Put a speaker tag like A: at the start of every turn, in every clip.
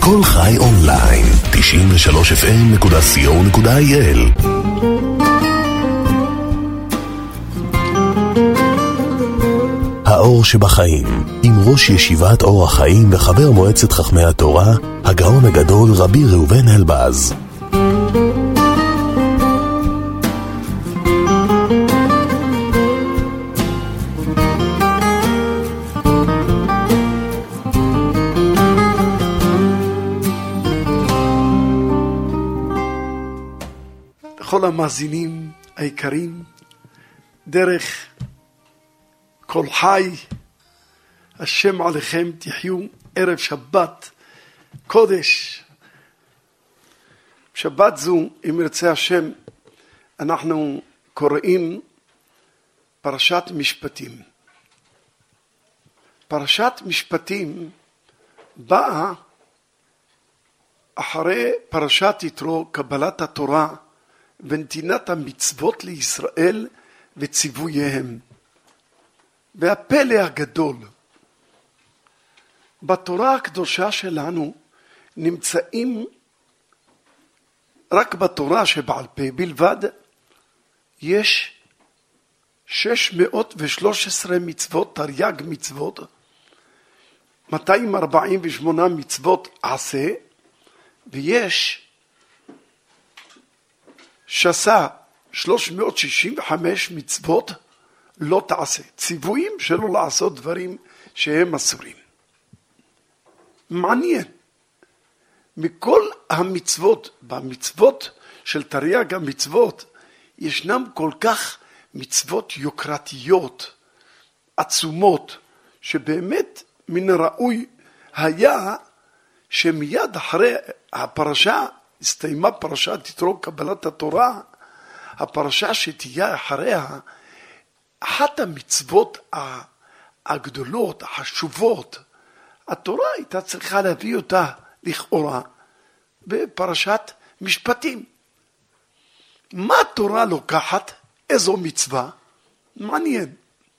A: כל חי אונליין, 93fm.co.il. האור שבחיים, עם ראש ישיבת אור החיים וחבר מועצת חכמי התורה, הגאון הגדול רבי ראובן אלבז.
B: לכל המאזינים היקרים, דרך כל חי, השם עליכם תחיו, ערב שבת קודש. שבת זו, אם ירצה השם, אנחנו קוראים פרשת משפטים. פרשת משפטים באה אחרי פרשת יתרו, קבלת התורה ונתינת המצוות לישראל וציווייהם. והפלא הגדול, בתורה הקדושה שלנו נמצאים, רק בתורה שבעל פה בלבד, יש 613 מצוות, תרי"ג מצוות, 248 מצוות עשה, ויש 365 מצוות לא תעשה, ציוויים שלא לעשות דברים שהם אסורים. מעניין, מכל המצוות, במצוות של תרי"ג המצוות, ישנם כל כך מצוות יוקרתיות, עצומות, שבאמת מן הראוי היה שמיד אחרי הפרשה, הסתיימה פרשת יתרו קבלת התורה, הפרשה שתהיה אחריה, אחת המצוות הגדולות, החשובות, התורה הייתה צריכה להביא אותה לכאורה בפרשת משפטים. מה התורה לוקחת? איזו מצווה? מעניין.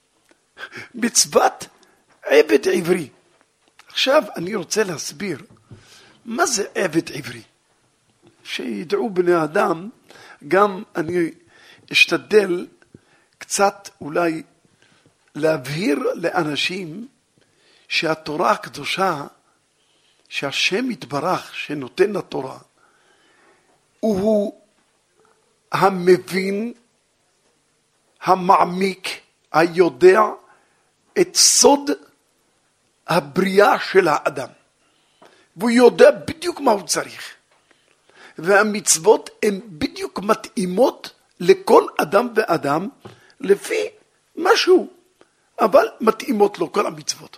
B: מצוות עבד עברי. עכשיו אני רוצה להסביר מה זה עבד עברי. שידעו בני אדם, גם אני אשתדל קצת אולי להבהיר לאנשים שהתורה הקדושה, שהשם יתברך שנותן לתורה, הוא המבין, המעמיק, היודע את סוד הבריאה של האדם. והוא יודע בדיוק מה הוא צריך. והמצוות הן בדיוק מתאימות לכל אדם ואדם לפי משהו, אבל מתאימות לו כל המצוות.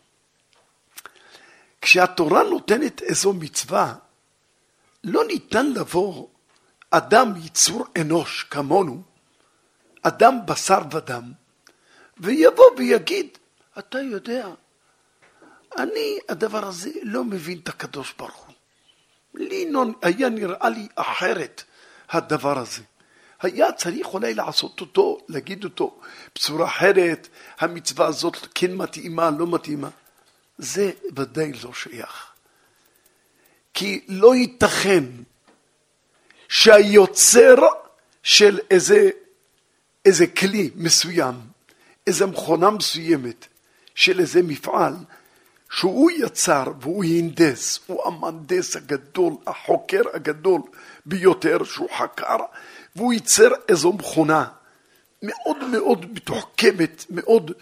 B: כשהתורה נותנת איזו מצווה, לא ניתן לבוא אדם יצור אנוש כמונו, אדם בשר ודם, ויבוא ויגיד, אתה יודע, אני הדבר הזה לא מבין את הקדוש ברוך הוא. היה נראה לי אחרת הדבר הזה. היה צריך אולי לעשות אותו, להגיד אותו בצורה אחרת, המצווה הזאת כן מתאימה, לא מתאימה. זה ודאי לא שייך. כי לא ייתכן שהיוצר של איזה כלי מסוים, איזה מכונה מסוימת, של איזה מפעל, שהוא יצר והוא ינדס, הוא המהנדס הגדול, החוקר הגדול ביותר שהוא חקר, והוא ייצר איזו מכונה מאוד מאוד מתוחכמת, מאוד,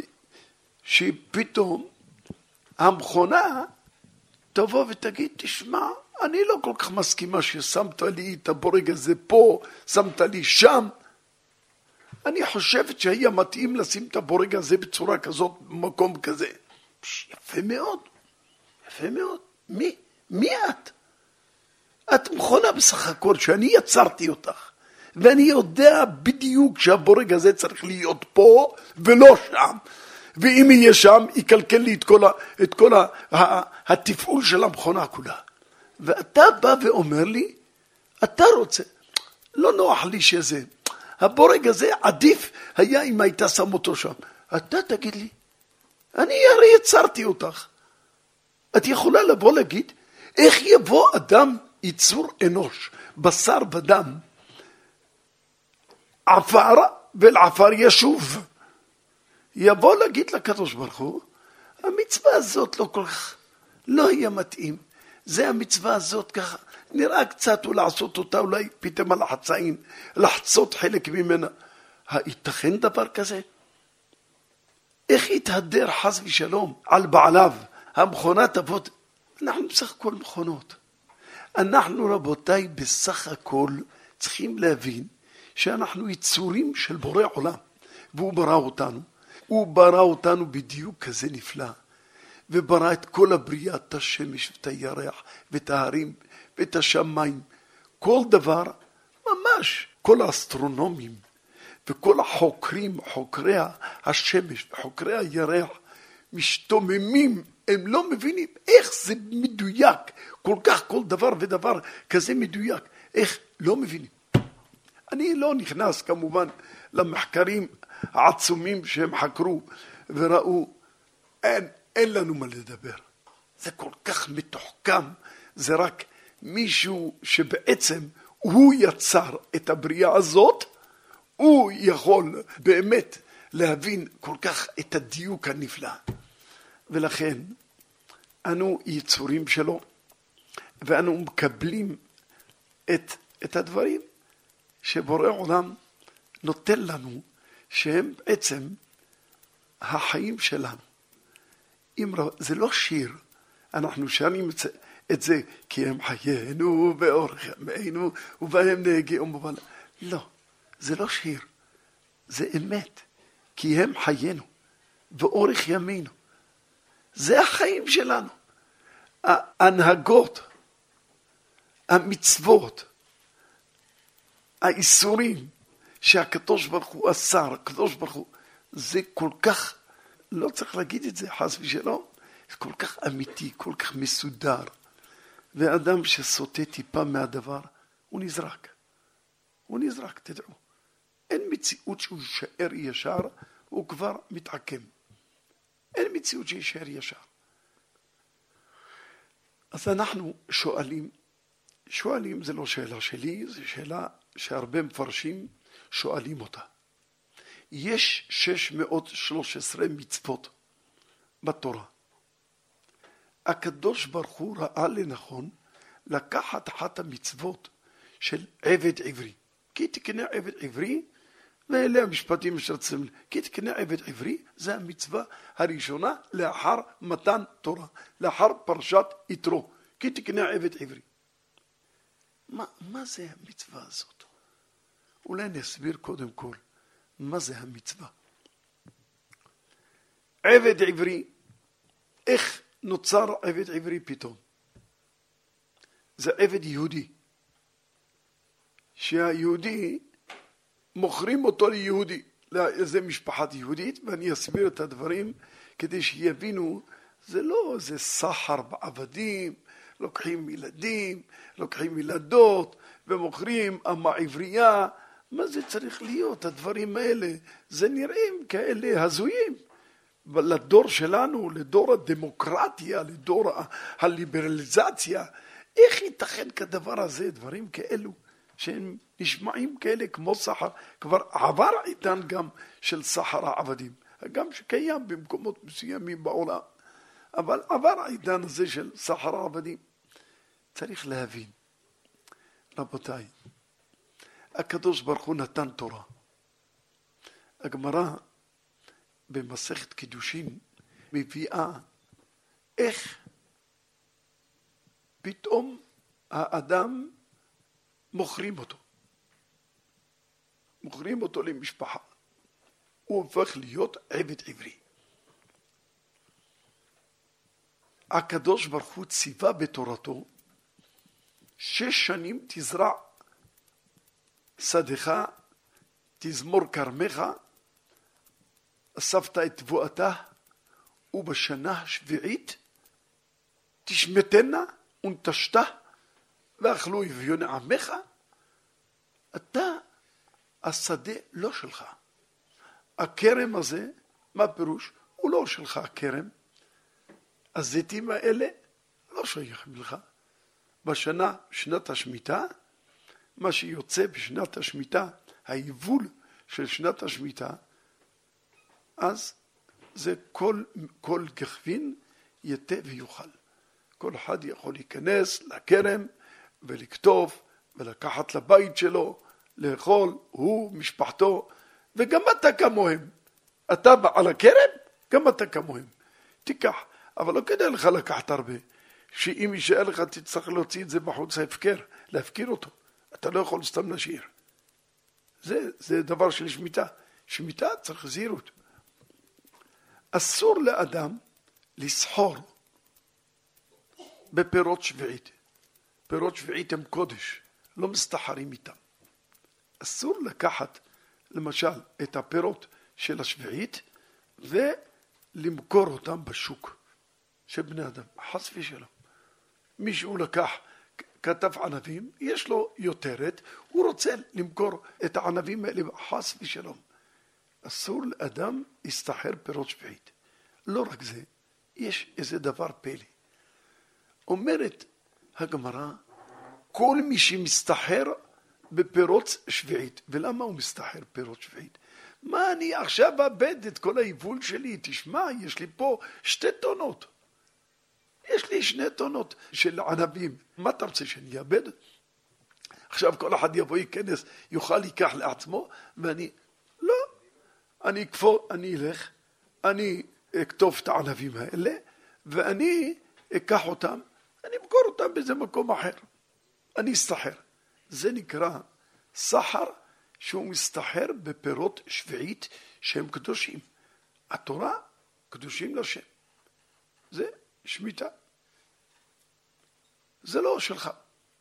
B: שפתאום המכונה תבוא ותגיד, תשמע, אני לא כל כך מסכימה ששמת לי את הבורג הזה פה, שמת לי שם. אני חושבת שהיה מתאים לשים את הבורג הזה בצורה כזאת, במקום כזה. יפה מאוד, יפה מאוד. מי את? את מכונה בסך הכל שאני יצרתי אותך, ואני יודע בדיוק שהבורג הזה צריך להיות פה ולא שם, ואם יהיה שם יקלקל לי את כל התפעול של המכונה כולה. ואתה בא ואומר לי, אתה רוצה, לא נוח לי שזה, הבורג הזה עדיף היה אם היית שם אותו שם. אתה תגיד לי, אני הרי יצרתי אותך. את יכולה לבוא להגיד, איך יבוא אדם, יצור אנוש, בשר ודם, עפר ולעפר ישוב, יבוא להגיד לקדוש ברוך הוא, המצווה הזאת לא כל כך, לא יהיה מתאים, זה המצווה הזאת ככה, נראה קצת ולעשות אותה אולי פתאום על החצאים, לחצות חלק ממנה. הייתכן דבר כזה? איך יתהדר חס ושלום על בעליו? המכונה תבוא, אנחנו בסך הכל מכונות. אנחנו רבותיי בסך הכל צריכים להבין שאנחנו יצורים של בורא עולם, והוא ברא אותנו. הוא ברא אותנו בדיוק כזה נפלא, וברא את כל הבריאה, את השמש ואת הירח ואת ההרים ואת השמיים, כל דבר, ממש כל האסטרונומים וכל החוקרים, חוקרי השמש וחוקרי הירח, משתוממים, הם לא מבינים איך זה מדויק, כל כך כל דבר ודבר כזה מדויק, איך לא מבינים. אני לא נכנס כמובן למחקרים העצומים שהם חקרו וראו, אין לנו מה לדבר. זה כל כך מתוחכם, זה רק מישהו שבעצם הוא יצר את הבריאה הזאת, הוא יכול באמת להבין כל כך את הדיוק הנפלא. ולכן אנו יצורים שלו, ואנו מקבלים את הדברים שבורא עולם נותן לנו, שהם בעצם החיים שלנו. זה לא שיר, אנחנו שרים את זה כי הם חיינו באורך ימינו ובהם נהגה ומובן. לא, זה לא שיר, זה אמת, כי הם חיינו באורך ימינו. זה החיים שלנו. ההנהגות, המצוות, האיסורים שהקדוש ברוך הוא אסר, הקדוש ברוך הוא, זה כל כך, לא צריך להגיד את זה חס ושלום, זה כל כך אמיתי, כל כך מסודר. ואדם שסוטה טיפה מהדבר, הוא נזרק. הוא נזרק, תדעו. אין מציאות שהוא יישאר ישר, הוא כבר מתעקם. אין מציאות שישאר ישר. אז אנחנו שואלים זה לא שאלה שלי, זה שאלה שהרבה מפרשים שואלים אותה. יש 613 מצוות בתורה. הקדוש ברוך הוא ראה לנכון לקחת אחת המצוות של עבד עברי. כי תקנה עבד עברי, ואלה המשפטים שרצים, כי תקנה עבד עברי, זה המצווה הראשונה לאחר מתן תורה, לאחר פרשת יתרו. כי תקנה עבד עברי. מה זה המצווה הזאת? אולי נסביר קודם כל, מה זה המצווה? עבד עברי, איך נוצר עבד עברי פתאום? זה עבד יהודי. שהיהודי, מוכרים אותו ליהודי, לאיזה משפחת יהודית, ואני אסביר את הדברים כדי שיבינו, זה לא איזה סחר בעבדים, לוקחים ילדים, לוקחים ילדות, ומוכרים אמה עברייה. מה זה צריך להיות? הדברים האלה, זה נראים כאלה הזויים. לדור שלנו, לדור הדמוקרטיה, לדור הליברליזציה, איך ייתכן כדבר הזה, דברים כאלו, שהם נשמעים כאלה כמו סחר, כבר עבר עידן גם של סחר העבדים, גם שקיים במקומות מסוימים בעולם, אבל עבר העידן הזה של סחר העבדים. צריך להבין, רבותיי, הקדוש ברוך הוא נתן תורה. הגמרא במסכת קידושין מביאה איך פתאום האדם מוכרים אותו למשפחה, הוא הופך להיות עבד עברי. הקדוש ברוך הוא ציווה בתורתו 6 שנים תזרע שדך, תזמור כרמך, אספת את תבואתה, ובשנה השביעית תשמטנה ונטשתה, ואכלו אביון עמך. אתה, השדה לא שלך. הכרם הזה, מה פירוש? הוא לא שלך הכרם. הזיתים האלה לא שייכים לך. שנת השמיטה, מה שיוצא בשנת השמיטה, היבול של שנת השמיטה, אז זה כל גחבין יתה ויוכל. כל אחד יכול להיכנס לכרם ולכתוב ולקחת לבית שלו, לאכול, הוא, משפחתו, וגם אתה כמוהם. אתה על הכרם, גם אתה כמוהם. תיקח, אבל לא כדאי לך לקחת הרבה, שאם יישאר לך תצטרך להוציא את זה בחוץ להפקיר אותו. אתה לא יכול סתם להשאיר. זה דבר של שמיטה. שמיטה צריך זהירות. אסור לאדם לסחור בפירות שביעית. פירות שביעית הם קודש, לא מסתחרים איתם. אסור לקחת למשל את הפירות של השביעית ולמכור אותם בשוק של בני אדם, חס ושלום. מישהו לקח כתב ענבים, יש לו יותרת, הוא רוצה למכור את הענבים האלה, חס ושלום. אסור לאדם להסתחר פירות שביעית. לא רק זה, יש איזה דבר פלא. אומרת הגמרא, כל מי שמסתחר בפירות שביעית. ולמה הוא מסתחר פירות שביעית? מה אני עכשיו אבד את כל היבול שלי? תשמע, יש לי פה 2 טונות. יש לי 2 טונות של ענבים. מה אתה רוצה שאני אאבד? עכשיו כל אחד יבוא ייכנס, יוכל ייקח לעצמו, ואני, לא. אני אלך, אני אכתוב את הענבים האלה, ואני אקח אותם, אני אמכור אותם באיזה מקום אחר. אני אסתחר. זה נקרא סחר שהוא מסתחר בפירות שביעית שהם קדושים. התורה קדושים לשם. זה שמיטה. זה לא שלך.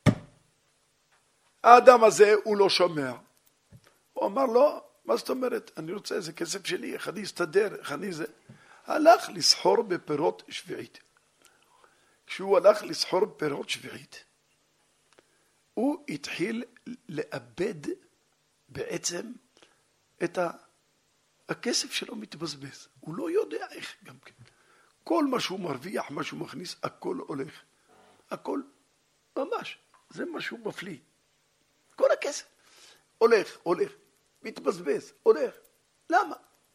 B: האדם הזה הוא לא שומע. הוא אמר לו, מה זאת אומרת? אני רוצה, זה כסף שלי, איך אני אסתדר, איך אני זה. הלך לסחור בפירות שביעית. כשהוא הלך לסחור בפירות שביעית, הוא התחיל לאבד בעצם את הכסף שלו מתבזבז. הוא לא יודע איך גם כן. כל מה שהוא מרוויח, מה שהוא מכניס, הכל הולך. הכל ממש, זה משהו מפליא. כל הכסף הולך, מתבזבז, הולך. למה?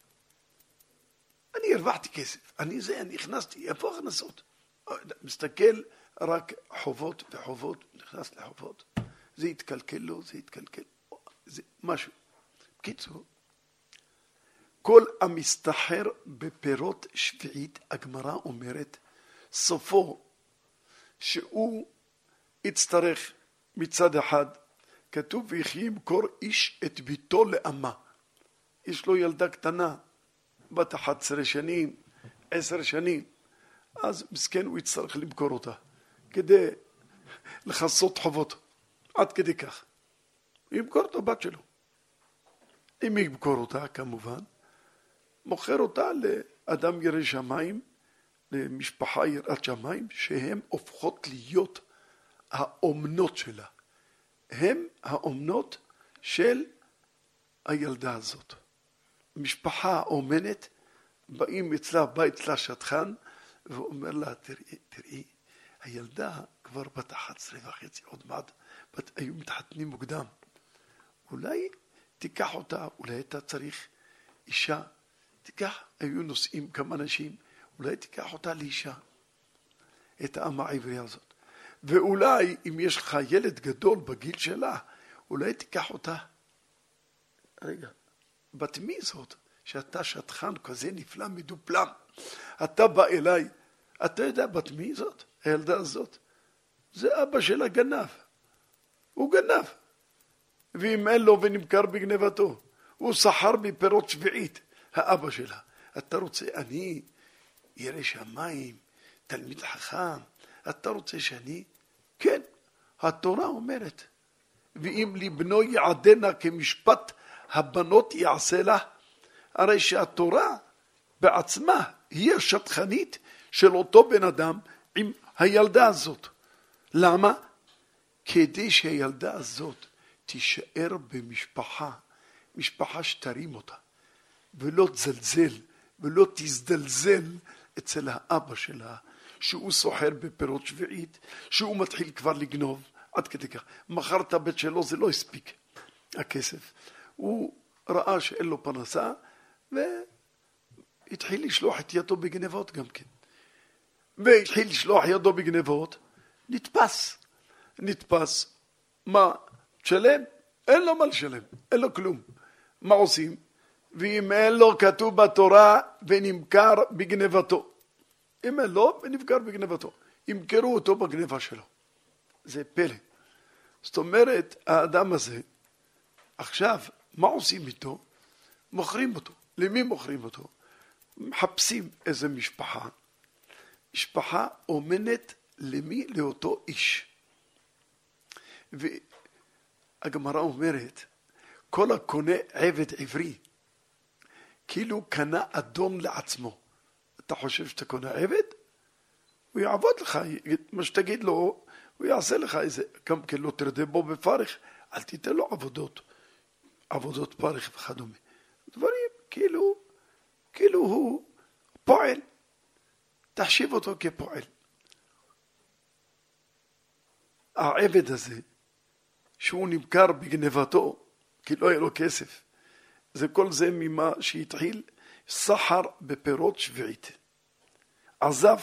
B: אני הרווחתי כסף, אני הכנסתי, איפה הכנסות? מסתכל רק חובות וחובות, נכנס לחובות. זה יתקלקל לו, זה משהו. בקיצור, כל המסתחר בפירות שביעית, הגמרא אומרת, סופו שהוא יצטרך מצד אחד, כתוב ויחי ימכור איש את ביתו לאמה. יש לו ילדה קטנה, בת 11 שנים, 10 שנים, אז מסכן הוא יצטרך למכור אותה, כדי לחסות חובות, עד כדי כך. ימכור את הבת שלו. אם ימכור אותה, כמובן, מוכר אותה לאדם ירא שמיים, למשפחה יראת שמיים, שהן הופכות להיות האומנות שלה. הם האומנות של הילדה הזאת. משפחה האומנת, באים אצלה, בא אצלה שטחן, ואומר לה, תראי, הילדה כבר בת 11.5, עוד מעט, היו מתחתנים מוקדם. אולי תיקח אותה, אולי אתה צריך אישה, היו נוסעים כמה אנשים, אולי תיקח אותה לאישה, את האמה העברייה הזאת. ואולי אם יש לך ילד גדול בגיל שלה, אולי תיקח אותה. רגע, בת מי זאת? שאתה שטחן כזה נפלא מדופלם. אתה בא אליי, אתה יודע בת מי זאת? הילדה הזאת. זה אבא שלה גנב. הוא גנב. ואם אין לו ונמכר בגנבתו, הוא סחר מפירות שביעית, האבא שלה. אתה רוצה, אני ירא שמיים, תלמיד חכם, אתה רוצה שאני? כן, התורה אומרת, ואם לבנו יעדנה כמשפט הבנות יעשה לה, הרי שהתורה בעצמה היא השטחנית של אותו בן אדם עם הילדה הזאת. למה? כדי שהילדה הזאת תישאר משפחה שתרים אותה, ולא תזלזל ולא תזדלזל אצל האבא שלה, שהוא סוחר בפירות שביעית, שהוא מתחיל כבר לגנוב, עד כדי כך. מחר את הבית שלו, זה לא הספיק, הכסף. הוא ראה שאין לו פרנסה, והתחיל לשלוח את ידו בגנבות גם כן. והתחיל לשלוח ידו בגנבות, נתפס. מה? תשלם? אין לו מה לשלם, אין לו כלום. מה עושים? ואם אין לו כתוב בתורה ונמכר בגנבתו. אם אין לו ונמכר בגנבתו. ימכרו אותו בגנבה שלו. זה פלא. זאת אומרת, האדם הזה, עכשיו, מה עושים איתו? מוכרים אותו. למי מוכרים אותו? מחפשים איזה משפחה. משפחה אומנת למי? לאותו איש. והגמרא אומרת, כל הקונה עבד עברי, כאילו קנה אדון לעצמו. אתה חושב שאתה קונה עבד? הוא יעבוד לך, מה שתגיד לו, הוא יעשה לך איזה, גם כן לא תרדה בו בפרך, אל תיתן לו עבודות פרך וכדומה. דברים כאילו הוא פועל, תחשיב אותו כפועל. העבד הזה, שהוא נמכר בגנבתו, כי לא היה לו כסף, זה כל זה ממה שהתחיל סחר בפירות שביעית. עזב,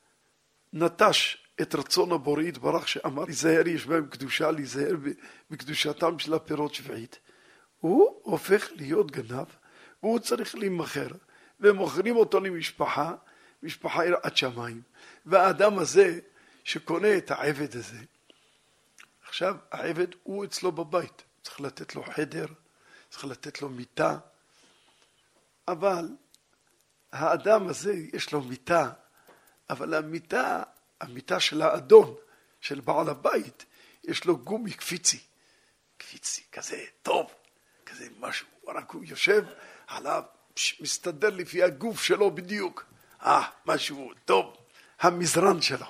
B: נטש את רצון הבורא יתברך שאמר, להיזהר יש בהם קדושה, להיזהר בקדושתם של הפירות שביעית. הוא הופך להיות גנב, והוא צריך להימכר, ומוכרים אותו למשפחה, משפחה יראת שמיים. והאדם הזה שקונה את העבד הזה, עכשיו העבד הוא אצלו בבית, צריך לתת לו חדר, צריך לתת לו מיטה, אבל האדם הזה יש לו מיטה, אבל המיטה של האדון, של בעל הבית, יש לו גומי קפיצי כזה טוב, כזה משהו, רק הוא יושב עליו, מסתדר לפי הגוף שלו בדיוק, משהו טוב, המזרן שלו.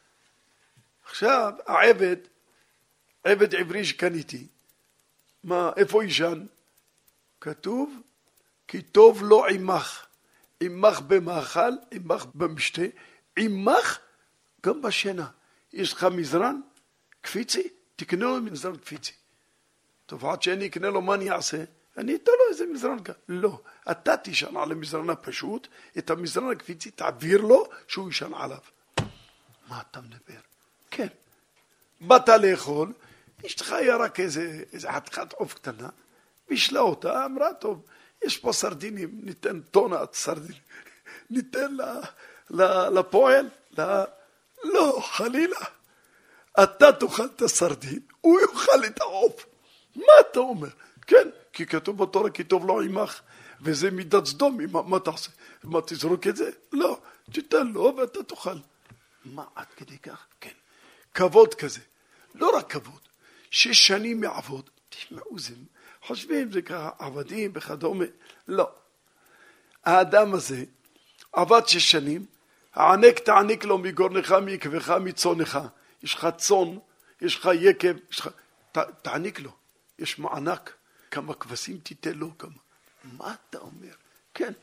B: עכשיו העבד, עבד עברי שקניתי, איפה ישן? כתוב, כי טוב לו עמך, עמך במאכל, עמך במשתה, עמך גם בשינה. יש לך מזרן קפיצי, תקנה לו מזרן קפיצי. טוב, עד שאני אקנה לו מה אני אעשה? אני אתן לו איזה מזרן כאן. לא, אתה תישן על המזרן הפשוט, את המזרן הקפיצי תעביר לו שהוא ישן עליו. מה אתה מדבר? כן. באת לאכול, אשתך היה רק איזה חתיכת עוף קטנה, בישלה אותה, אמרה, טוב, יש פה סרדינים, ניתן טונת סרדינים, ניתן לפועל, לא, חלילה, אתה תאכל את הסרדין, הוא יאכל את העוף. מה אתה אומר? כן, כי כתוב בתורה, כי טוב לו עמך, וזה מידת סדום, מה תעשה? מה תזרוק את זה? לא, תיתן לו ואתה תאכל. מה עד כדי כך? כן, כבוד כזה, לא רק כבוד, 6 שנים מעבוד, תשמעו זה, חושבים זה ככה, עבדים וכדומה, לא. האדם הזה עבד 6 שנים, הענק תעניק לו מגורנך, מעקבך, מצונך. יש לך צון, יש לך יקב, תעניק לו, יש מענק, כמה כבשים תיתן לו, כמה. מה אתה אומר? כן,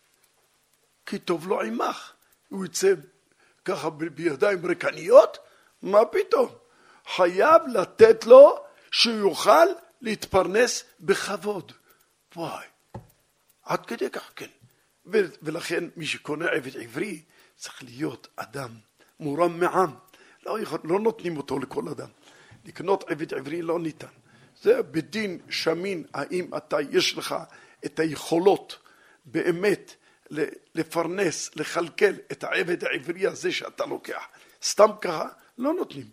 B: כי טוב לו עמך, הוא יצא ככה בידיים ריקניות, מה פתאום? חייב לתת לו שיוכל להתפרנס בכבוד. וואי, עד כדי כך, כן. ולכן מי שקונה עבד עברי צריך להיות אדם מורם מעם. לא נותנים אותו לכל אדם. לקנות עבד עברי לא ניתן. זה בדין שמין, האם יש לך את היכולות באמת לפרנס, לחלקל את העבד העברי הזה שאתה לוקח. סתם ככה לא נותנים.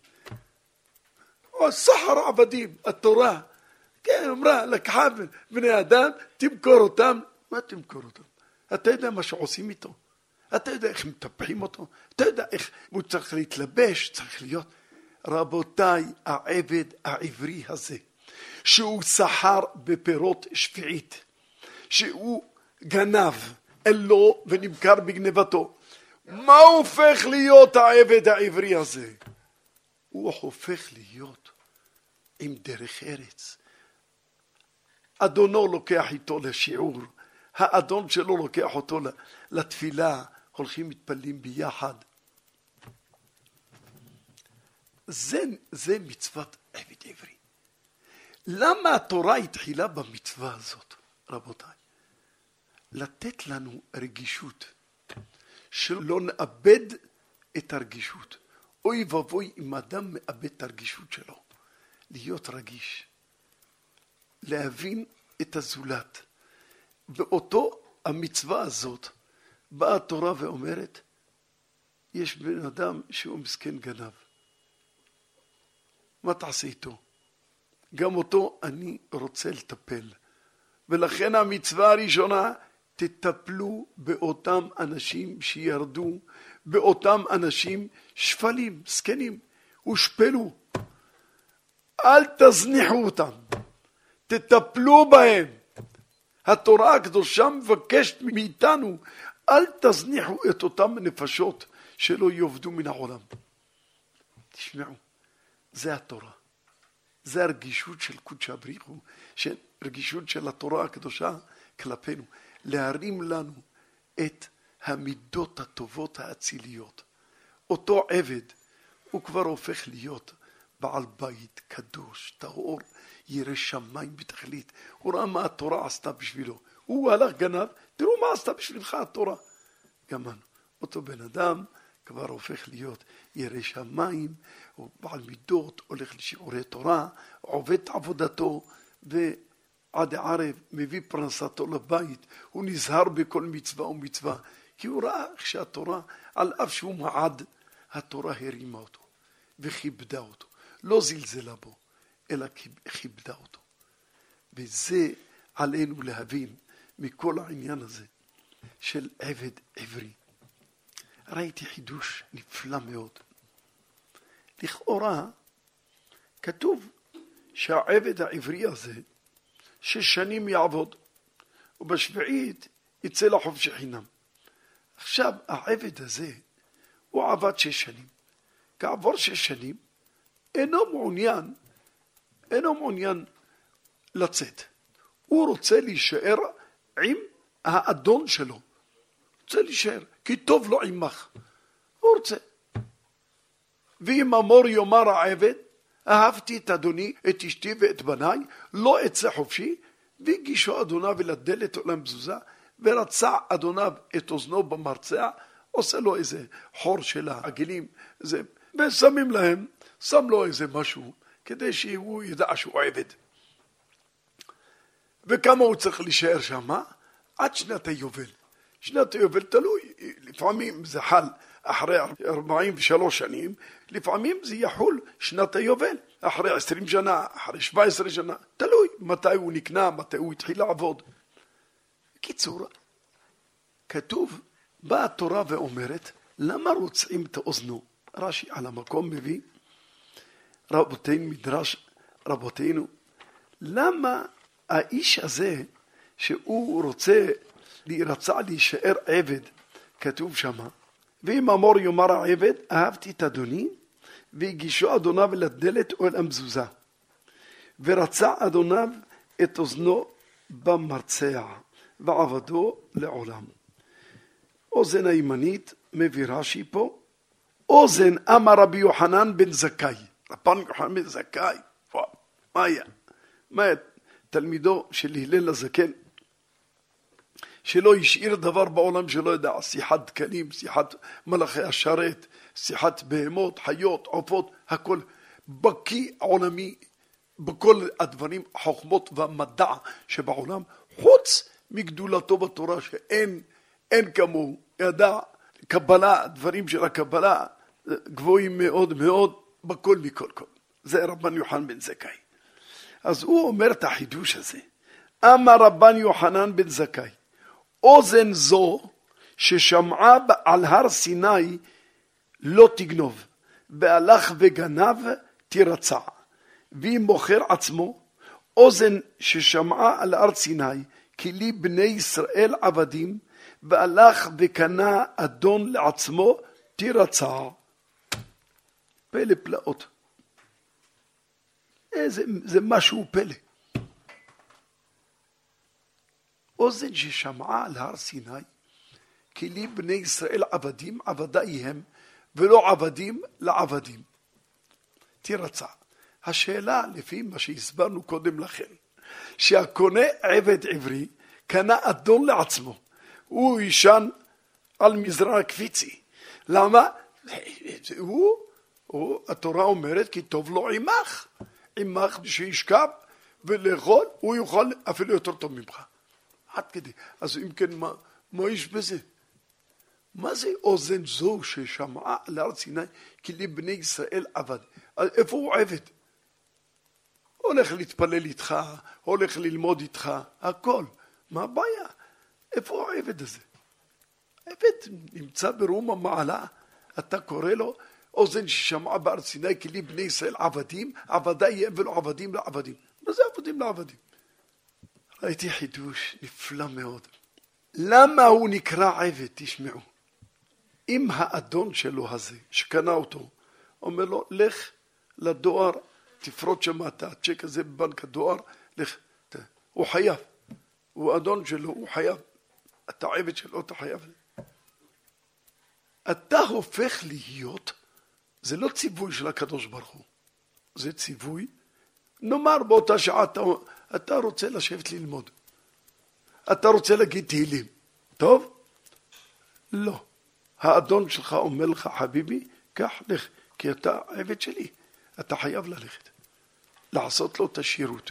B: או סחר עבדים, התורה, כן, אמרה, לקחה בני אדם, תמכור אותם. מה תמכור אותם? אתה יודע מה שעושים איתו? אתה יודע איך מטפחים אותו? אתה יודע איך הוא צריך להתלבש, צריך להיות? רבותיי, העבד העברי הזה, שהוא סחר בפירות שביעית, שהוא גנב, אין לו ונמכר בגנבתו, מה הופך להיות העבד העברי הזה? הוא הופך להיות עם דרך ארץ. אדונו לוקח איתו לשיעור, האדון שלו לוקח אותו לתפילה, הולכים מתפלים ביחד. זה מצוות עבד עברי. למה התורה התחילה במצווה הזאת, רבותיי? לתת לנו רגישות, שלא נאבד את הרגישות. אוי ובוי אם אדם מאבד את הרגישות שלו. להיות רגיש, להבין את הזולת. באותו המצווה הזאת באה התורה ואומרת, יש בן אדם שהוא מסכן גנב. מה תעשה איתו? גם אותו אני רוצה לטפל. ולכן המצווה הראשונה, תטפלו באותם אנשים שירדו, באותם אנשים שפלים, סקנים, ושפלו. אל תזניחו אותם, תטפלו בהם. התורה הקדושה מבקשת מאיתנו, אל תזניחו את אותם נפשות שלא יאבדו מן העולם. תשמעו, זה התורה. זה הרגישות של קודש הבריך הוא, רגישות של התורה הקדושה כלפינו, להרים לנו את המידות הטובות האציליות. אותו עבד, הוא כבר הופך להיות בעל בית קדוש, טהור, ירא שמיים בתכלית. הוא ראה מה התורה עשתה בשבילו. הוא הלך גנב, תראו מה עשתה בשבילך התורה. גם אותו בן אדם כבר הופך להיות ירא שמיים, הוא בעל מידות, הולך לשיעורי תורה, עובד את עבודתו, ועד הערב מביא פרנסתו לבית. הוא נזהר בכל מצווה ומצווה, כי הוא ראה שהתורה, על אף שהוא מעד, התורה הרימה אותו וכיבדה אותו. לא זלזלה בו, אלא כיבדה אותו. וזה עלינו להבין מכל העניין הזה של עבד עברי. ראיתי חידוש נפלא מאוד. לכאורה כתוב שהעבד העברי הזה 6 שנים יעבוד, ובשביעית יצא לחופשי חינם. עכשיו העבד הזה הוא עבד 6 שנים. כעבור 6 שנים אינו מעוניין לצאת. הוא רוצה להישאר עם האדון שלו. רוצה להישאר, כי טוב לו עמך. הוא רוצה. ואם אמור יאמר העבד, אהבתי את אדוני, את אשתי ואת בניי, לא אצא חופשי, והגישו אדוניו אל הדלת עולם מזוזה, ורצע אדוניו את אוזנו במרצע, עושה לו איזה חור של העגלים, ושמים להם, שם לו איזה משהו, כדי שהוא ידע שהוא עבד. וכמה הוא צריך להישאר שם? עד שנת היובל. שנת היובל תלוי, לפעמים זה חל אחרי 43 שנים, לפעמים זה יחול שנת היובל, אחרי 20 שנה, אחרי 17 שנה, תלוי מתי הוא נקנה, מתי הוא התחיל לעבוד. קיצור, כתוב, באה התורה ואומרת, למה רוצים את אוזנו? רש"י על המקום מביא, רבותינו מדרש, רבותינו, למה האיש הזה שהוא רוצה להירצע להישאר עבד, כתוב שמה, ואם אמור יאמר העבד, אהבתי את אדוני, והגישו אדוניו לדלת או אל המזוזה, ורצע אדוניו את אוזנו במרצע, ועבדו לעולם. אוזן הימנית מביא רש"י פה, אוזן אמר רבי יוחנן בן זכאי, רבן יוחנן בן זכאי, מה היה? מה היה? תלמידו של הלל הזקן, שלא השאיר דבר בעולם שלא ידע, שיחת דקלים, שיחת מלאכי השרת, שיחת בהמות, חיות, עופות, הכל בקי עולמי, בכל הדברים, החוכמות והמדע שבעולם, חוץ מגדולתו בתורה שאין כמוהו, ידע קבלה, דברים של הקבלה גבוהים מאוד מאוד, בכל מכל כל. זה רבן יוחנן בן זכאי. אז הוא אומר את החידוש הזה. אמר רבן יוחנן בן זכאי, אוזן זו ששמעה על הר סיני לא תגנוב, והלך וגנב תירצע. ואם מוכר עצמו, אוזן ששמעה על הר סיני, כי לי בני ישראל עבדים, והלך וקנה אדון לעצמו תירצע. פלא פלאות. זה משהו פלא. אוזן ששמעה על הר סיני, כי לי בני ישראל עבדים, עבדי הם, ולא עבדים לעבדים. תירצע. השאלה, לפי מה שהסברנו קודם לכן, שהקונה עבד עברי, קנה אדון לעצמו. הוא ישן על מזרע הקפיצי. למה? התורה אומרת כי טוב לו עמך. עמך שישכב ולאכול, הוא יוכל אפילו יותר טוב ממך. עד כדי. אז אם כן, מה יש בזה? מה זה אוזן זו ששמעה על הר סיני כי לבני ישראל עבד? איפה הוא עבד? הולך להתפלל איתך, הולך ללמוד איתך, הכל. מה הבעיה? איפה העבד הזה? העבד נמצא ברום המעלה, אתה קורא לו אוזן ששמעה בהר סיני כי לבני ישראל עבדים, עבדי הם ולא עבדים לעבדים. מה זה עבדים לעבדים? ראיתי חידוש נפלא מאוד. למה הוא נקרא עבד? תשמעו. אם האדון שלו הזה, שקנה אותו, אומר לו, לך לדואר, תפרוט שם את הצ'ק הזה בבנק הדואר, לך, הוא חייב. הוא אדון שלו, הוא חייב. אתה עבד שלו, אתה חייב. אתה הופך להיות, זה לא ציווי של הקדוש ברוך הוא, זה ציווי, נאמר באותה שעה, אתה רוצה לשבת ללמוד, אתה רוצה להגיד תהילים, טוב? לא. האדון שלך אומר לך, חביבי, קח לך, כי אתה עבד שלי, אתה חייב ללכת, לעשות לו את השירות.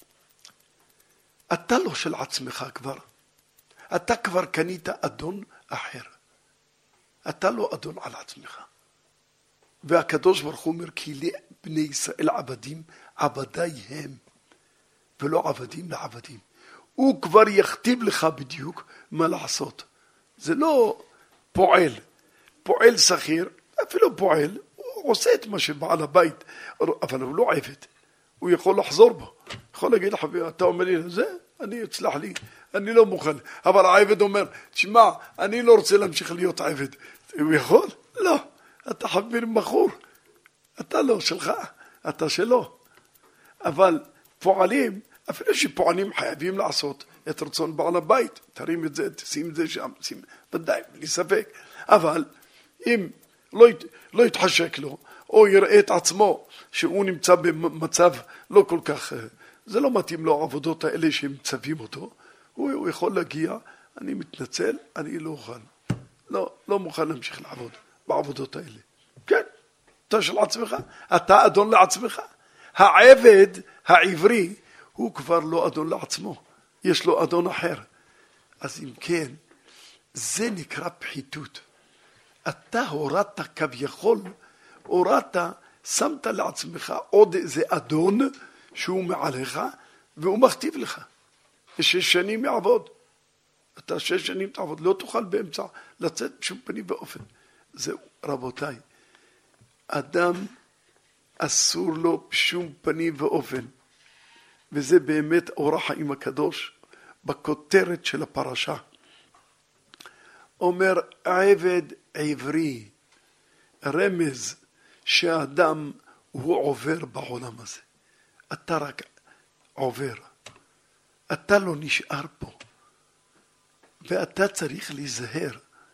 B: אתה לא של עצמך כבר, אתה כבר קנית אדון אחר, אתה לא אדון על עצמך. והקדוש ברוך הוא אומר, כי לבני ישראל עבדים, עבדי הם, ולא עבדים לעבדים. הוא כבר יכתיב לך בדיוק מה לעשות. זה לא פועל שכיר, אפילו פועל, הוא עושה את מה שבעל הבית, אבל הוא לא עבד. הוא יכול לחזור בו. יכול להגיד לחבר, אתה אומר לי, זה, אני אצלח לי, אני לא מוכן. אבל העבד אומר, תשמע, אני לא רוצה להמשיך להיות עבד. הוא יכול? לא. אתה חבר מכור. אתה לא שלך, אתה שלו. אבל פועלים, אפילו שפועלים חייבים לעשות את רצון בעל הבית. תרים את זה, תשים את זה שם, ודאי, בלי ספק. אבל אם לא יתחשק לו, או יראה את עצמו שהוא נמצא במצב לא כל כך, זה לא מתאים לו העבודות האלה שהם צווים אותו, הוא יכול להגיע, אני מתנצל, אני לא אוכל. לא מוכן להמשיך לעבוד בעבודות האלה. כן, אתה של עצמך, אתה אדון לעצמך. העבד העברי הוא כבר לא אדון לעצמו, יש לו אדון אחר. אז אם כן, זה נקרא פחיתות. אתה הורדת כביכול, שמת לעצמך עוד איזה אדון שהוא מעליך, והוא מכתיב לך. 6 שנים יעבוד. אתה 6 שנים תעבוד, לא תוכל באמצע לצאת בשום פנים ואופן. זהו, רבותיי. אדם אסור לו בשום פנים ואופן. וזה באמת אור החיים הקדוש בכותרת של הפרשה. אומר עבד עברי, רמז שהאדם הוא עובר בעולם הזה. אתה רק עובר. אתה לא נשאר פה. ואתה צריך להיזהר,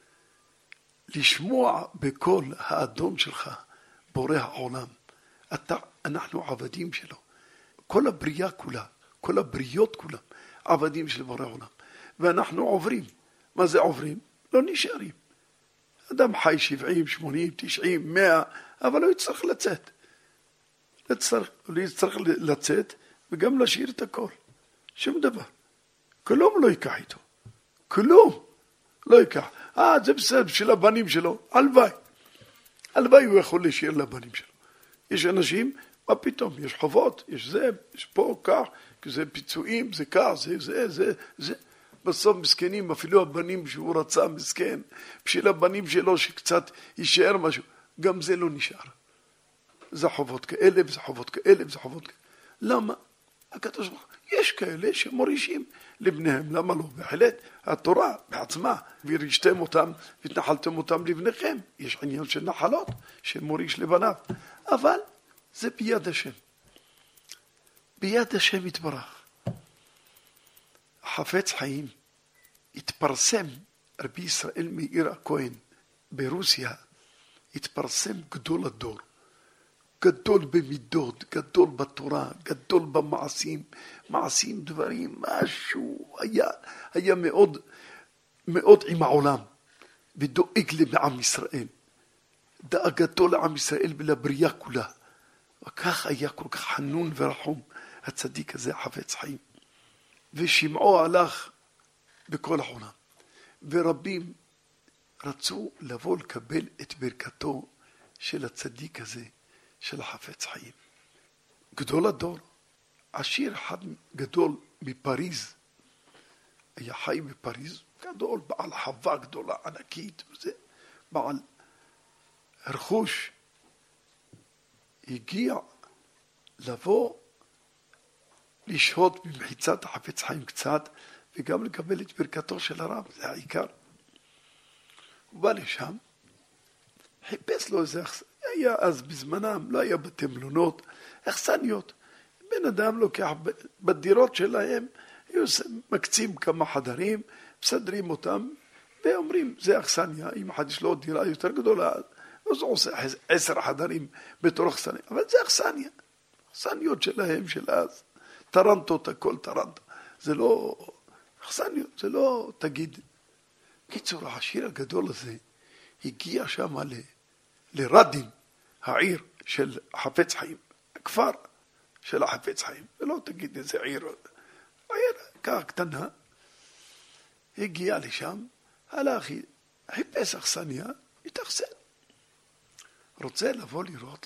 B: לשמוע בכל האדון שלך, בורא העולם. אנחנו עבדים שלו. כל הבריאה כולה, כל הבריות כולם, עבדים של בורא העולם. ואנחנו עוברים. מה זה עוברים? לא נשארים. אדם חי 70, 80, 90, 100, אבל הוא יצטרך לצאת. הוא יצטרך לצאת וגם להשאיר את הכל. שום דבר. כלום לא ייקח איתו. כלום לא ייקח. זה בסדר בשביל הבנים שלו. הלוואי הוא יכול להשאיר לבנים שלו. יש אנשים, מה פתאום? יש חובות, יש זה, יש פה, כך, זה פיצויים, זה כך, זה. בסוף מסכנים, אפילו הבנים שהוא רצה מסכן, בשביל הבנים שלו שקצת יישאר משהו, גם זה לא נשאר. זה חובות כאלה, וזה חובות כאלה, וזה חובות כאלה. למה? הקדוש ברוך הוא, יש כאלה שמורישים לבניהם, למה לא? בהחלט, התורה בעצמה, וירשתם אותם, והתנחלתם אותם לבניכם. יש עניין של נחלות, שמוריש לבניו. אבל זה ביד השם. ביד השם יתברך. חפץ חיים התפרסם, רבי ישראל מאיר הכהן ברוסיה, התפרסם גדול הדור. גדול במידות, גדול בתורה, גדול במעשים, מעשים דברים, משהו, היה מאוד, מאוד עם העולם, ודואג לעם ישראל, דאגתו לעם ישראל ולבריאה כולה, וכך היה כל כך חנון ורחום, הצדיק הזה חפץ חיים, ושמעו הלך בכל העולם, ורבים רצו לבוא לקבל את ברכתו של הצדיק הזה, של החפץ חיים. גדול הדור, עשיר אחד גדול מפריז, היה חי בפריז, גדול, בעל חווה גדולה, ענקית, וזה, בעל רכוש, הגיע לבוא, לשהות במחיצת החפץ חיים קצת, וגם לקבל את ברכתו של הרב, זה העיקר. הוא בא לשם, חיפש לו איזה אכסניה, היה אז בזמנם, לא היה בתי מלונות, אכסניות. בן אדם לוקח בדירות שלהם, מקצים כמה חדרים, מסדרים אותם, ואומרים, זה אכסניה, אם אחד יש לו דירה יותר גדולה, אז הוא עושה 10 חדרים בתור אכסניה, אבל זה אכסניה, אכסניות שלהם, של אז, טרנטות, הכל טרנטה, זה לא אכסניות, זה לא תגיד. קיצור, העשיר הגדול הזה, הגיע שם לרדין, העיר של חפץ חיים, הכפר של החפץ חיים, ולא תגיד איזה עיר כך קטנה, הגיע לשם, הלך, חיפש אכסניה, התאכסן, רוצה לבוא לראות,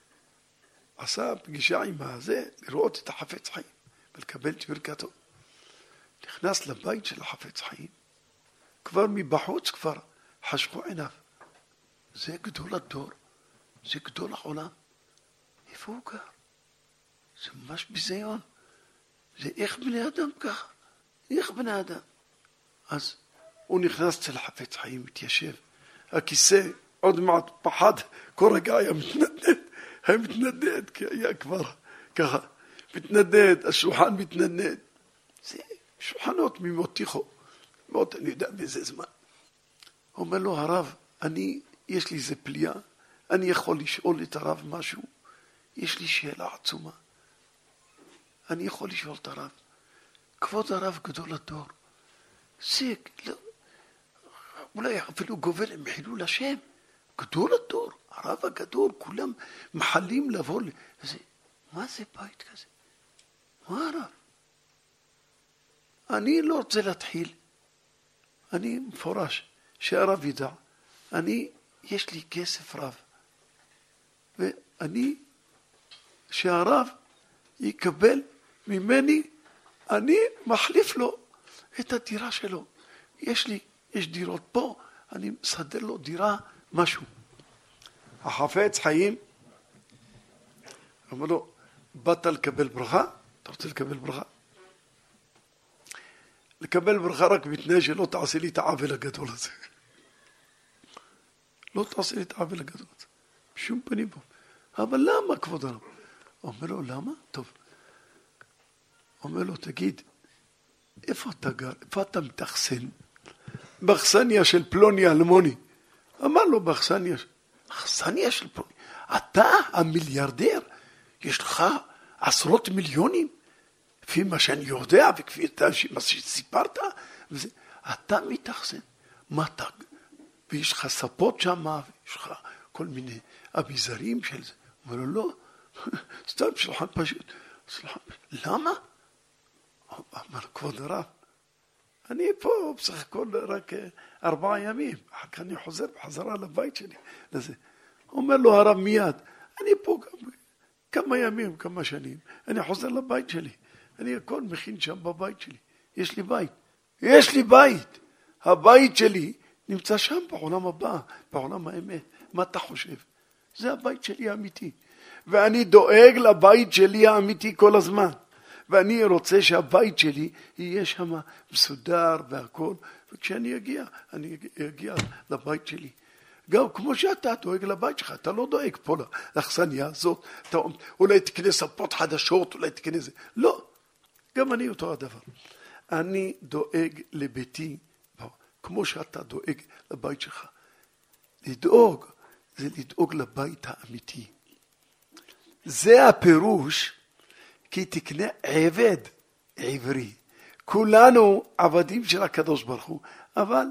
B: עשה פגישה עם הזה, לראות את החפץ חיים, ולקבל את ברכתו. נכנס לבית של החפץ חיים, כבר מבחוץ כבר חשכו עיניו. זה גדול הדור, זה גדול העולם. איפה הוא גר? זה ממש ביזיון. זה איך בני אדם ככה? איך בני אדם? אז הוא נכנס אצל החפץ חיים, מתיישב. הכיסא עוד מעט פחד, כל רגע היה מתנדד, כי היה כבר ככה, מתנדד, השולחן מתנדד. זה שולחנות ממותיכו. מאוד אני יודע באיזה זמן. הוא אומר לו, הרב, יש לי איזה פליאה, אני יכול לשאול את הרב משהו, יש לי שאלה עצומה. אני יכול לשאול את הרב. כבוד הרב גדול הדור, זה אולי אפילו גובל עם חילול השם, גדול הדור, הרב הגדול, כולם מחלים לבוא לזה. מה זה בית כזה? מה הרב? אני לא רוצה להתחיל, אני מפורש, שהרב ידע, יש לי כסף רב, ואני, שהרב יקבל ממני, אני מחליף לו את הדירה שלו. יש דירות פה, אני מסדר לו דירה, משהו. החפץ חיים, אומר לו, באת לקבל ברכה? אתה רוצה לקבל ברכה? לקבל ברכה רק בתנאי שלא תעשה לי את העוול הגדול הזה. לא תעשה לי את העוול הגדול הזה. בשום פנים פה. אבל למה כבוד הרב? אומר לו, למה? טוב. אומר לו, תגיד, איפה אתה גר? איפה אתה מתאכסן? באכסניה של פלוני אלמוני. אמר לו, באכסניה של פלוני. אתה המיליארדר, יש לך עשרות מיליונים, לפי מה שאני יודע, וכפי מה שסיפרת, אתה מתאכסן. מה אתה? ויש לך ספות שם, ויש לך כל מיני אביזרים של זה. אומר לו, לא, סתם שולחן פשוט. למה? אמר, כבוד הרב, אני פה בסך הכל רק 4 ימים, אחר כך אני חוזר בחזרה לבית שלי. לזה. אומר לו הרב מיד, אני פה כמה ימים, כמה שנים, אני חוזר לבית שלי. אני הכל מכין שם בבית שלי. יש לי בית. הבית שלי נמצא שם בעולם הבא, בעולם האמת. מה אתה חושב? זה הבית שלי האמיתי. ואני דואג לבית שלי האמיתי כל הזמן. ואני רוצה שהבית שלי יהיה שם מסודר והכל. וכשאני אגיע, אני אגיע לבית שלי. גם כמו שאתה דואג לבית שלך, אתה לא דואג פה לאכסניה הזאת. אתה אולי תקנה ספות חדשות, אולי תקנה זה. לא. גם אני אותו הדבר. אני דואג לביתי, כמו שאתה דואג לבית שלך. לדאוג, זה לדאוג לבית האמיתי. זה הפירוש, כי תקנה עבד עברי. כולנו עבדים של הקדוש ברוך הוא, אבל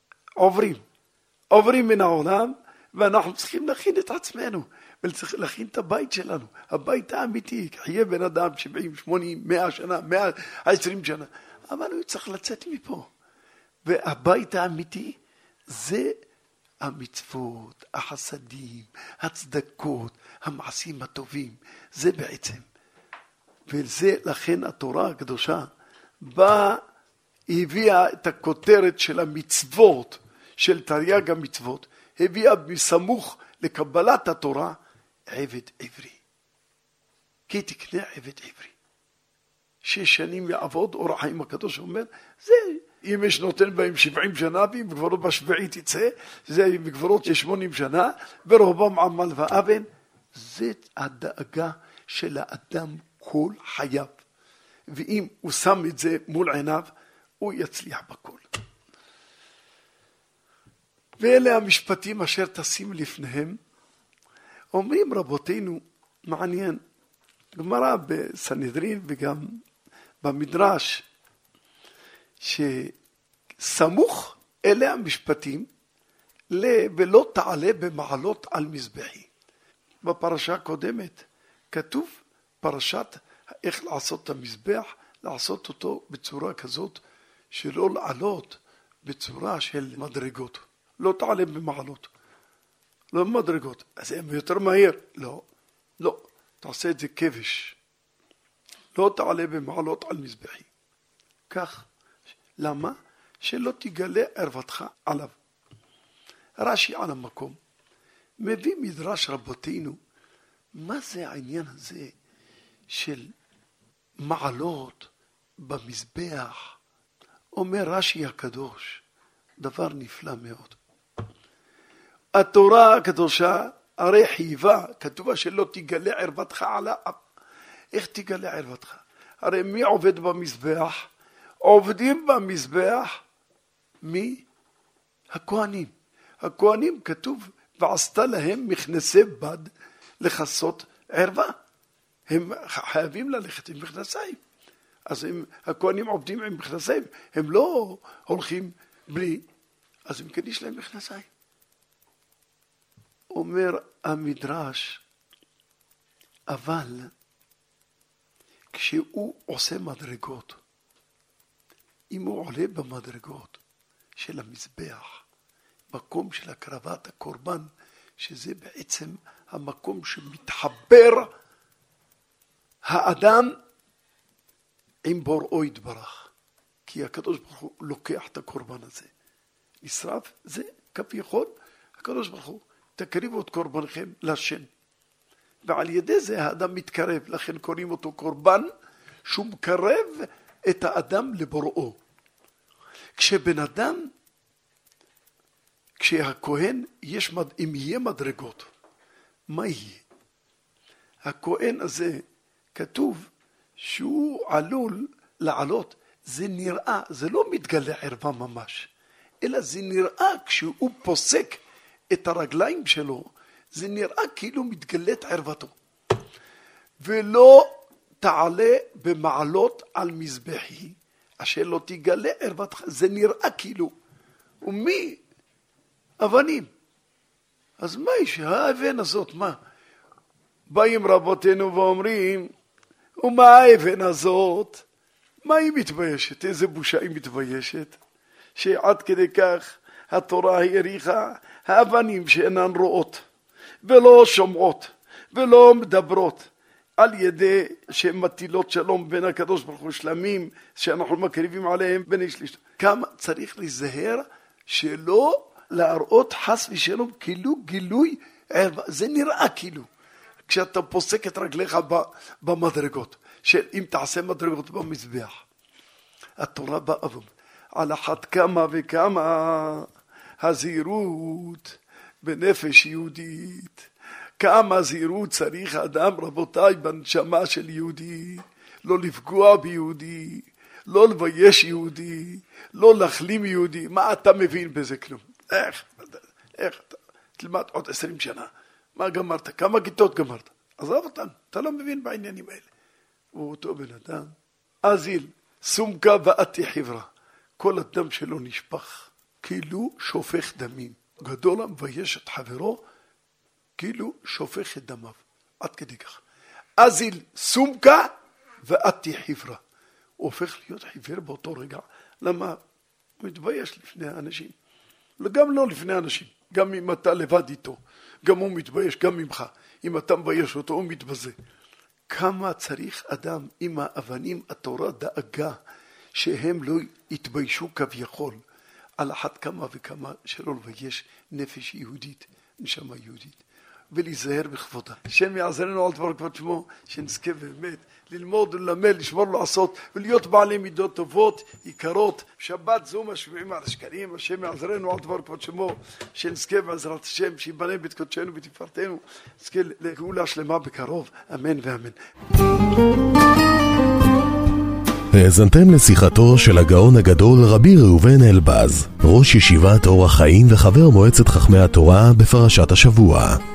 B: עוברים מן העולם, ואנחנו צריכים להכין את עצמנו, וצריך להכין את הבית שלנו, הבית האמיתי. חיה בן אדם 70, 80, 100 שנה, 120 שנה, אבל הוא צריך לצאת מפה. והבית האמיתי זה המצוות, החסדים, הצדקות, המעשים הטובים, זה בעצם. וזה לכן התורה הקדושה באה, הביאה את הכותרת של המצוות, של תרי"ג המצוות, הביאה בסמוך לקבלת התורה עבד עברי. כי תקנה עבד עברי. 6 שנים יעבוד, אור החיים הקדוש אומר, זה אם יש נותן בהם 70 שנה, ואם בגברות בשביעית יצא, זה בגברות 80 שנה, ברובם עמל ואבן, זה הדאגה של האדם כל חייו. ואם הוא שם את זה מול עיניו, הוא יצליח בכל. ואלה המשפטים אשר תשים לפניהם. אומרים רבותינו, מעניין, גמרא בסנהדרין וגם במדרש, שסמוך אלה המשפטים, ולא תעלה במעלות על מזבחי. בפרשה הקודמת כתוב פרשת איך לעשות את המזבח, לעשות אותו בצורה כזאת, שלא לעלות בצורה של מדרגות. לא תעלה במעלות, לא במדרגות. אז הם יותר מהר. לא, תעשה את זה כבש. לא תעלה במעלות על מזבחי. כך. למה? שלא תגלה ערוותך עליו. רש"י על המקום מביא מדרש רבותינו, מה זה העניין הזה של מעלות במזבח? אומר רש"י הקדוש, דבר נפלא מאוד. התורה הקדושה הרי חייבה, כתובה שלא תגלה ערוותך עליו. איך תגלה ערוותך? הרי מי עובד במזבח? עובדים במזבח מי? הכהנים. הכהנים כתוב, ועשתה להם מכנסי בד לכסות ערווה. הם חייבים ללכת עם מכנסיים. אז הכהנים עובדים עם מכנסיים, הם לא הולכים בלי, אז אם כן יש להם מכנסיים. אומר המדרש, אבל כשהוא עושה מדרגות, אם הוא עולה במדרגות של המזבח, מקום של הקרבת הקורבן, שזה בעצם המקום שמתחבר האדם עם בוראו יתברך. כי הקדוש ברוך הוא לוקח את הקורבן הזה. נשרף, זה כביכול, הקדוש ברוך הוא, תקריבו את קורבנכם לשם. ועל ידי זה האדם מתקרב, לכן קוראים אותו קורבן, שהוא מקרב את האדם לבוראו. כשבן אדם, כשהכהן, אם יהיה מדרגות, מה יהיה? הכהן הזה כתוב שהוא עלול לעלות, זה נראה, זה לא מתגלה ערווה ממש, אלא זה נראה כשהוא פוסק את הרגליים שלו, זה נראה כאילו מתגלת ערוותו. ולא תעלה במעלות על מזבחי, אשר לא תגלה ערוותך, זה נראה כאילו. ומי? אבנים. אז מה יש? האבן הזאת, מה? באים רבותינו ואומרים, ומה האבן הזאת? מה היא מתביישת? איזה בושה היא מתביישת? שעד כדי כך התורה העריכה האבנים שאינן רואות, ולא שומעות, ולא מדברות, על ידי שהן מטילות שלום בין הקדוש ברוך הוא שלמים, שאנחנו מקריבים עליהם בני שליש. כמה צריך להיזהר שלא להראות חס ושלום כאילו גילוי ערווה. זה נראה כאילו. כשאתה פוסק את רגליך במדרגות, שאם תעשה מדרגות במזבח, התורה באה ואומרת, על אחת כמה וכמה הזהירות בנפש יהודית, כמה זהירות צריך האדם, רבותיי, בנשמה של יהודי, לא לפגוע ביהודי, לא לבייש יהודי, לא להחלים יהודי. מה אתה מבין בזה כלום? איך אתה תלמד עוד 20 שנה? מה גמרת? כמה כיתות גמרת? עזוב אותם, אתה לא מבין בעניינים האלה. הוא אותו בן אדם, אזיל, סומקה ואתי חברה. כל הדם שלו נשפך, כאילו שופך דמים. גדול המבייש את חברו, כאילו שופך את דמיו. עד כדי כך. אזיל, סומקה ואתי חברה. הוא הופך להיות חיוור באותו רגע. למה? הוא מתבייש לפני האנשים. וגם לא לפני האנשים. גם אם אתה לבד איתו. גם הוא מתבייש, גם ממך. אם אתה מבייש אותו, הוא מתבזה. כמה צריך אדם עם האבנים התורה דאגה שהם לא יתביישו כביכול. על אחת כמה וכמה שלא לבייש נפש יהודית, נשמה יהודית. ולהיזהר בכבודה. השם יעזרנו על דבר כבוד שמו, שנזכה באמת ללמוד וללמד, לשמור לעשות, ולהיות בעלי מידות טובות, יקרות. שבת זו משמיעים על השקרים, השם יעזרנו על דבר כבוד שמו, שנזכה בעזרת השם, שיבנה בית קודשנו בתפארתנו, נזכה לגאולה שלמה בקרוב, אמן ואמן.
A: האזנתם לשיחתו של הגאון הגדול רבי ראובן אלבז, ראש ישיבת אור החיים וחבר מועצת חכמי התורה בפרשת השבוע.